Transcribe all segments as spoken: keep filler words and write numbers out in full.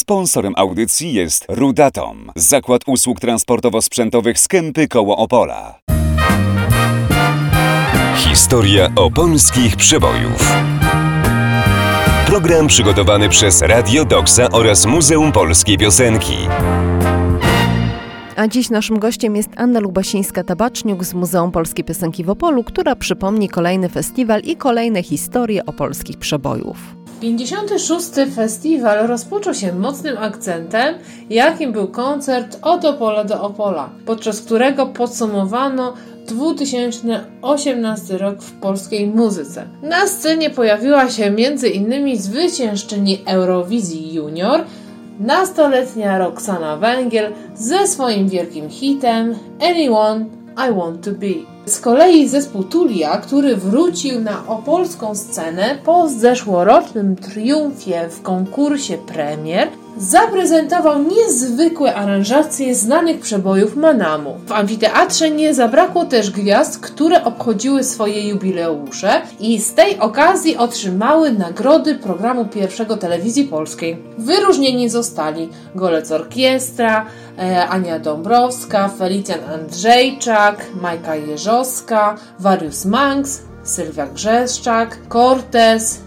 Sponsorem audycji jest Rudatom, zakład usług transportowo-sprzętowych z Kępy koło Opola. Historia opolskich przebojów. Program przygotowany przez Radio Doksa oraz Muzeum Polskiej Piosenki. A dziś naszym gościem jest Anna Lubasińska-Tabaczniuk z Muzeum Polskiej Piosenki w Opolu, która przypomni kolejny festiwal i kolejne historie opolskich przebojów. pięćdziesiąty szósty festiwal rozpoczął się mocnym akcentem, jakim był koncert Od Opola do Opola, podczas którego podsumowano dwa tysiące osiemnasty rok w polskiej muzyce. Na scenie pojawiła się między innymi zwyciężczyni Eurowizji Junior, nastoletnia Roxana Węgiel ze swoim wielkim hitem Anyone I Want To Be. Z kolei zespół Tulia, który wrócił na opolską scenę po zeszłorocznym triumfie w konkursie premier, zaprezentował niezwykłe aranżacje znanych przebojów Manamu. W amfiteatrze nie zabrakło też gwiazd, które obchodziły swoje jubileusze i z tej okazji otrzymały nagrody programu pierwszego Telewizji Polskiej. Wyróżnieni zostali Golec Orkiestra, e, Ania Dąbrowska, Felicjan Andrzejczak, Majka Jeżowska, Warius Manx, Sylwia Grzeszczak, Cortez,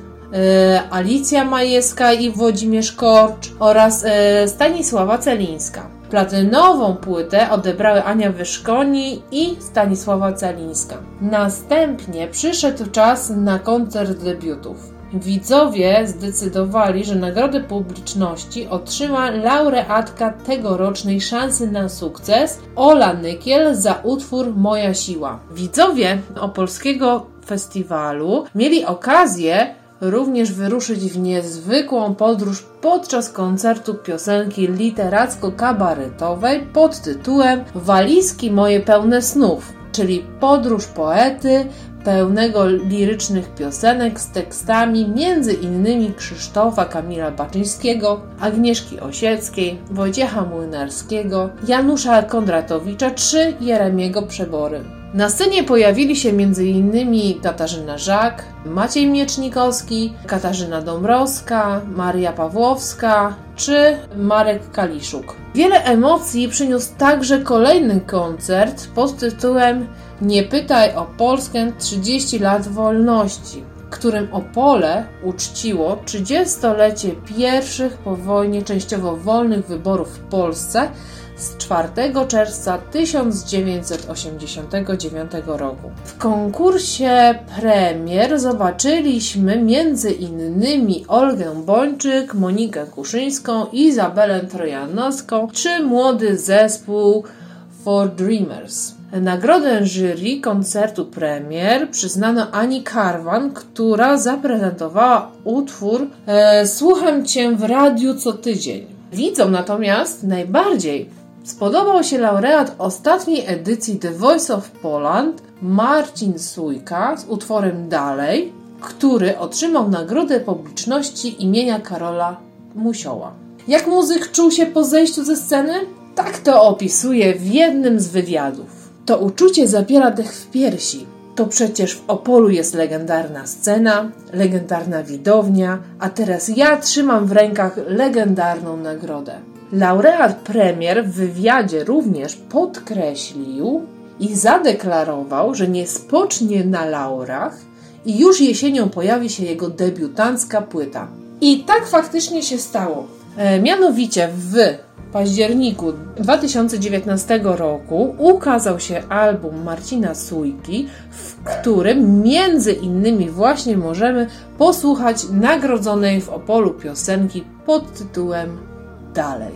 Alicja Majewska i Włodzimierz Korcz oraz Stanisława Celińska. Platynową płytę odebrały Ania Wyszkoni i Stanisława Celińska. Następnie przyszedł czas na koncert debiutów. Widzowie zdecydowali, że nagrodę publiczności otrzyma laureatka tegorocznej Szansy na Sukces Ola Nykiel za utwór Moja Siła. Widzowie opolskiego festiwalu mieli okazję również wyruszyć w niezwykłą podróż podczas koncertu piosenki literacko-kabaretowej pod tytułem Walizki moje pełne snów, czyli podróż poety pełnego lirycznych piosenek z tekstami między innymi Krzysztofa Kamila Baczyńskiego, Agnieszki Osieckiej, Wojciecha Młynarskiego, Janusza Kondratowicza czy Jeremiego Przebory. Na scenie pojawili się między innymi Katarzyna Żak, Maciej Miecznikowski, Katarzyna Dąbrowska, Maria Pawłowska czy Marek Kaliszuk. Wiele emocji przyniósł także kolejny koncert pod tytułem Nie pytaj o Polskę trzydzieści lat wolności, którym Opole uczciło trzydziestolecie pierwszych po wojnie częściowo wolnych wyborów w Polsce z czwartego czerwca tysiąc dziewięćset osiemdziesiątego dziewiątego roku. W konkursie premier zobaczyliśmy między innymi Olgę Bończyk, Monikę Kuszyńską, Izabelę Trojanowską czy młody zespół For Dreamers. Nagrodę jury koncertu premier przyznano Ani Karwan, która zaprezentowała utwór e, Słucham Cię w radiu co tydzień. Widzom natomiast najbardziej spodobał się laureat ostatniej edycji The Voice of Poland Marcin Sujka z utworem Dalej, który otrzymał nagrodę publiczności imienia Karola Musioła. Jak muzyk czuł się po zejściu ze sceny? Tak to opisuje w jednym z wywiadów. To uczucie zapiera dech w piersi. To przecież w Opolu jest legendarna scena, legendarna widownia, a teraz ja trzymam w rękach legendarną nagrodę. Laureat premier w wywiadzie również podkreślił i zadeklarował, że nie spocznie na laurach i już jesienią pojawi się jego debiutancka płyta. I tak faktycznie się stało. E, mianowicie w październiku dwa tysiące dziewiętnastego roku ukazał się album Marcina Sujki, w którym między innymi właśnie możemy posłuchać nagrodzonej w Opolu piosenki pod tytułem Dalej.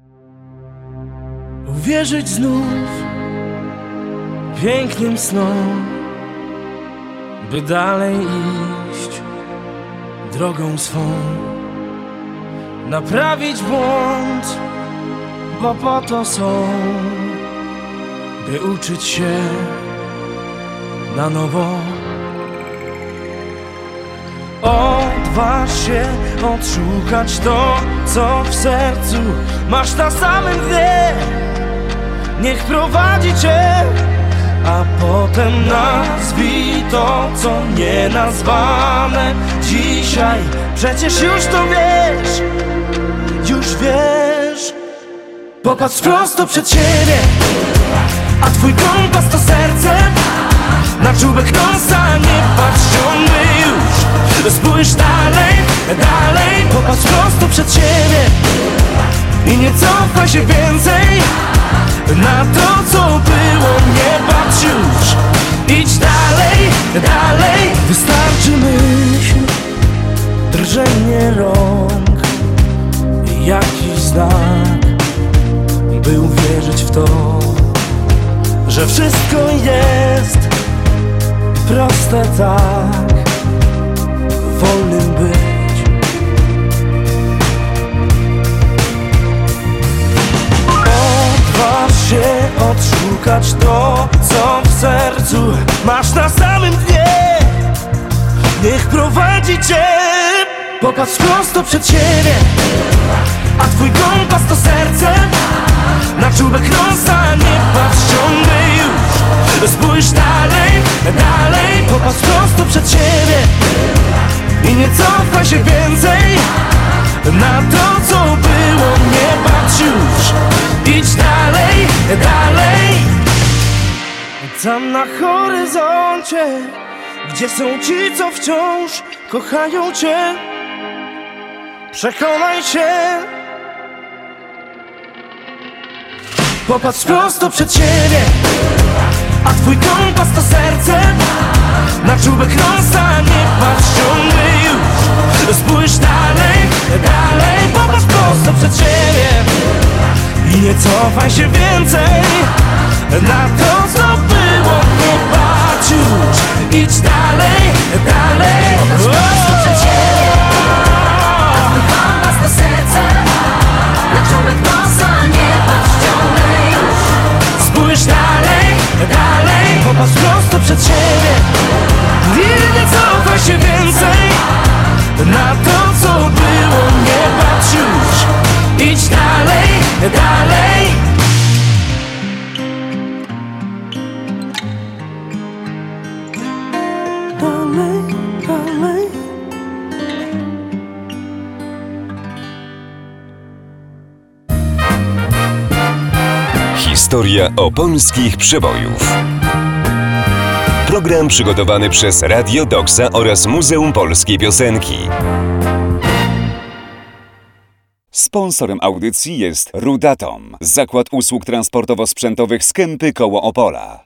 Uwierzyć znów pięknym snom, by dalej iść drogą swą, naprawić błąd, bo po to są, by uczyć się na nowo. Odważ się odszukać to, co w sercu masz na samym dnie. Niech prowadzi cię, a potem nazwij to, co nienazwane. Dzisiaj przecież już to wiesz, już już wiesz. Popatrz prosto przed siebie, a twój kompas to serce. Na czubek nosa nie patrz ciągle już. Spójrz dalej, dalej. Popatrz prosto przed siebie i nie cofaj się więcej. Na to co było nie patrz już. Idź dalej, dalej. Wystarczy myśl, drżenie rąk i jakiś znak, by uwierzyć w to, że wszystko jest proste tak, wolnym być. Odważ się odszukać to, co w sercu masz na samym dnie. Niech prowadzi cię. Popatrz prosto przed siebie, a twój kompas to serce. Na czubek nosa nie patrz ciągle już. Spójrz dalej, dalej. Popatrz prosto przed siebie i nie cofaj się więcej. Na to co było nie patrz już. Idź dalej, dalej. Tam na horyzoncie, gdzie są ci, co wciąż kochają cię, przekonaj się. Popatrz prosto przed siebie, a twój kompas to serce. Na czubek nosa nie patrz ciągle już. Spójrz dalej, dalej. Popatrz prosto przed siebie i nie cofaj się więcej. Na to co było nie patrz już. Idź dalej, dalej. Popatrz prosto przed siebie, a twój kompas to serce. Na czubek nosa nie patrz ciągle już. Spójrz dalej, dalej. Popatrz prosto przed siebie i nie cofaj się więcej. Na to co było nie patrz już. Idź dalej, dalej. Dalej, dalej. Historia opolskich przebojów. Program przygotowany przez Radio Doksa oraz Muzeum Polskiej Piosenki. Sponsorem audycji jest Rudatom, zakład usług transportowo-sprzętowych z Kępy koło Opola.